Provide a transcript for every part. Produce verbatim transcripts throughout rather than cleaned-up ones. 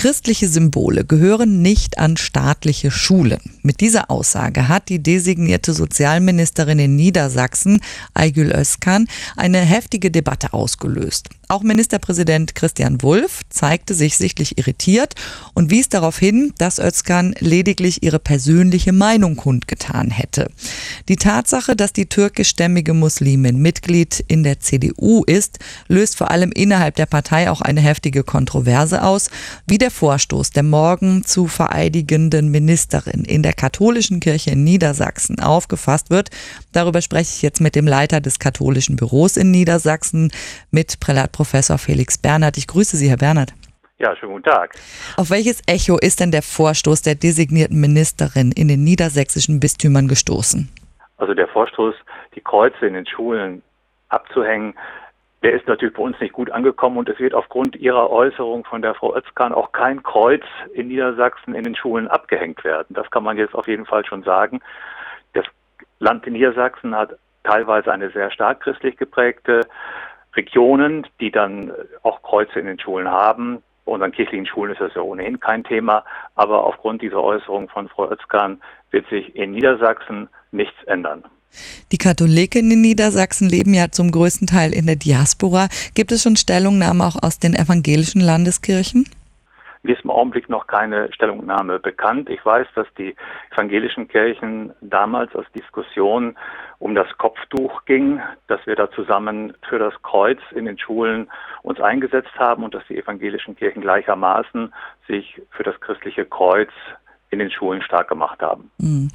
Christliche Symbole gehören nicht an staatliche Schulen. Mit dieser Aussage hat die designierte Sozialministerin in Niedersachsen, Aygül Özkan, eine heftige Debatte ausgelöst. Auch Ministerpräsident Christian Wulff zeigte sich sichtlich irritiert und wies darauf hin, dass Özkan lediglich ihre persönliche Meinung kundgetan hätte. Die Tatsache, dass die türkischstämmige Muslimin Mitglied in der C D U ist, löst vor allem innerhalb der Partei auch eine heftige Kontroverse aus, wie der Vorstoß der morgen zu vereidigenden Ministerin in der katholischen Kirche in Niedersachsen aufgefasst wird. Darüber spreche ich jetzt mit dem Leiter des katholischen Büros in Niedersachsen, mit Prälat Professor Felix Bernhard. Ich grüße Sie, Herr Bernhard. Ja, schönen guten Tag. Auf welches Echo ist denn der Vorstoß der designierten Ministerin in den niedersächsischen Bistümern gestoßen? Also der Vorstoß, die Kreuze in den Schulen abzuhängen, der ist natürlich bei uns nicht gut angekommen und es wird aufgrund Ihrer Äußerung von der Frau Özkan auch kein Kreuz in Niedersachsen in den Schulen abgehängt werden. Das kann man jetzt auf jeden Fall schon sagen. Das Land in Niedersachsen hat teilweise eine sehr stark christlich geprägte Regionen, die dann auch Kreuze in den Schulen haben. Bei unseren kirchlichen Schulen ist das ja ohnehin kein Thema, aber aufgrund dieser Äußerung von Frau Özkan wird sich in Niedersachsen nichts ändern. Die Katholiken in Niedersachsen leben ja zum größten Teil in der Diaspora. Gibt es schon Stellungnahmen auch aus den evangelischen Landeskirchen? Mir ist im Augenblick noch keine Stellungnahme bekannt. Ich weiß, dass die evangelischen Kirchen damals als Diskussion um das Kopftuch ging, dass wir da zusammen für das Kreuz in den Schulen uns eingesetzt haben und dass die evangelischen Kirchen gleichermaßen sich für das christliche Kreuz in den Schulen stark gemacht haben.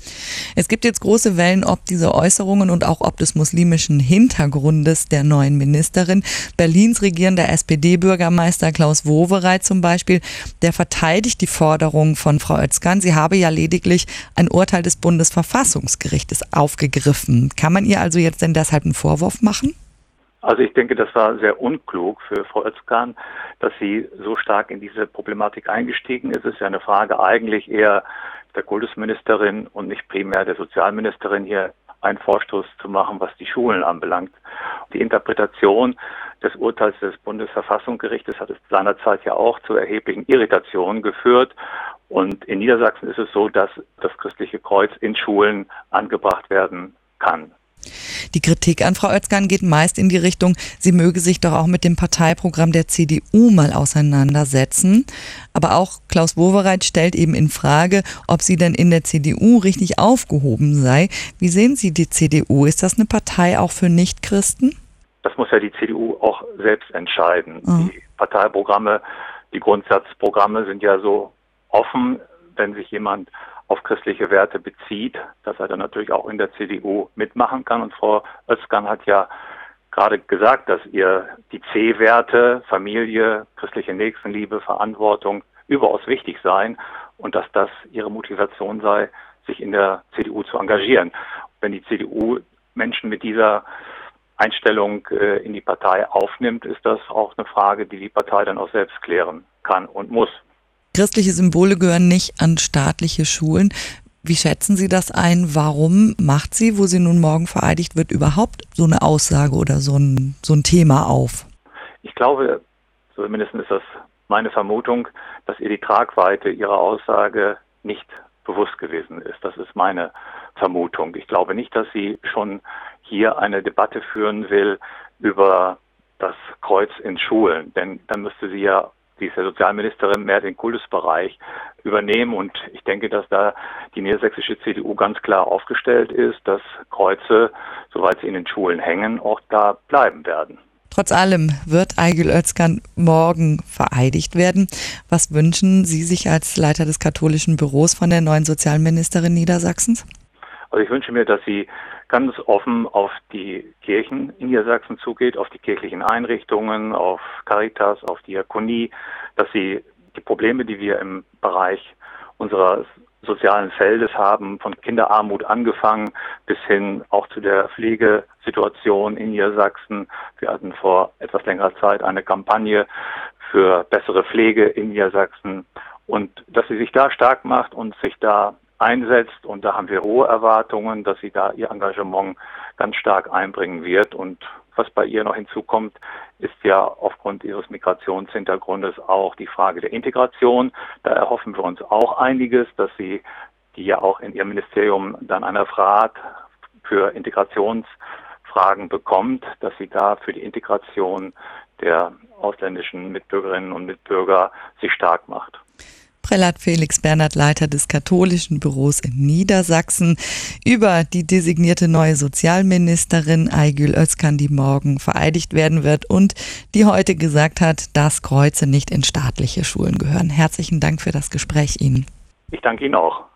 Es gibt jetzt große Wellen ob diese Äußerungen und auch ob des muslimischen Hintergrundes der neuen Ministerin. Berlins regierender S P D-Bürgermeister Klaus Wowereit zum Beispiel, der verteidigt die Forderung von Frau Özkan. Sie habe ja lediglich ein Urteil des Bundesverfassungsgerichtes aufgegriffen. Kann man ihr also jetzt denn deshalb einen Vorwurf machen? Also ich denke, das war sehr unklug für Frau Özkan, dass sie so stark in diese Problematik eingestiegen ist. Es ist ja eine Frage eigentlich eher der Kultusministerin und nicht primär der Sozialministerin, hier einen Vorstoß zu machen, was die Schulen anbelangt. Die Interpretation des Urteils des Bundesverfassungsgerichtes hat es seinerzeit ja auch zu erheblichen Irritationen geführt. Und in Niedersachsen ist es so, dass das christliche Kreuz in Schulen angebracht werden kann. Die Kritik an Frau Özkan geht meist in die Richtung, sie möge sich doch auch mit dem Parteiprogramm der C D U mal auseinandersetzen. Aber auch Klaus Wowereit stellt eben in Frage, ob sie denn in der C D U richtig aufgehoben sei. Wie sehen Sie die C D U? Ist das eine Partei auch für Nichtchristen? Das muss ja die C D U auch selbst entscheiden. Oh. Die Parteiprogramme, die Grundsatzprogramme sind ja so offen, wenn sich jemand auf christliche Werte bezieht, dass er dann natürlich auch in der C D U mitmachen kann. Und Frau Özkan hat ja gerade gesagt, dass ihr die C-Werte, Familie, christliche Nächstenliebe, Verantwortung überaus wichtig seien und dass das ihre Motivation sei, sich in der C D U zu engagieren. Wenn die C D U Menschen mit dieser Einstellung äh, in die Partei aufnimmt, ist das auch eine Frage, die die Partei dann auch selbst klären kann und muss. Christliche Symbole gehören nicht an staatliche Schulen. Wie schätzen Sie das ein? Warum macht sie, wo sie nun morgen vereidigt wird, überhaupt so eine Aussage oder so ein, so ein Thema auf? Ich glaube, zumindest ist das meine Vermutung, dass ihr die Tragweite ihrer Aussage nicht bewusst gewesen ist. Das ist meine Vermutung. Ich glaube nicht, dass sie schon hier eine Debatte führen will über das Kreuz in Schulen. Denn dann müsste sie ja, die ist ja Sozialministerin, mehr den Kultusbereich übernehmen. Und ich denke, dass da die niedersächsische C D U ganz klar aufgestellt ist, dass Kreuze, soweit sie in den Schulen hängen, auch da bleiben werden. Trotz allem wird Aygül Özkan morgen vereidigt werden. Was wünschen Sie sich als Leiter des katholischen Büros von der neuen Sozialministerin Niedersachsens? Also ich wünsche mir, dass sie ganz offen auf die Kirchen in Niedersachsen zugeht, auf die kirchlichen Einrichtungen, auf Caritas, auf Diakonie, dass sie die Probleme, die wir im Bereich unseres sozialen Feldes haben, von Kinderarmut angefangen bis hin auch zu der Pflegesituation in Niedersachsen. Wir hatten vor etwas längerer Zeit eine Kampagne für bessere Pflege in Niedersachsen und dass sie sich da stark macht und sich da einsetzt, und da haben wir hohe Erwartungen, dass sie da ihr Engagement ganz stark einbringen wird und was bei ihr noch hinzukommt, ist ja aufgrund ihres Migrationshintergrundes auch die Frage der Integration. Da erhoffen wir uns auch einiges, dass sie, die ja auch in ihrem Ministerium dann einen Rat für Integrationsfragen bekommt, dass sie da für die Integration der ausländischen Mitbürgerinnen und Mitbürger sich stark macht. Prälat Felix Bernhard, Leiter des katholischen Büros in Niedersachsen, über die designierte neue Sozialministerin Aygül Özkan, die morgen vereidigt werden wird und die heute gesagt hat, dass Kreuze nicht in staatliche Schulen gehören. Herzlichen Dank für das Gespräch Ihnen. Ich danke Ihnen auch.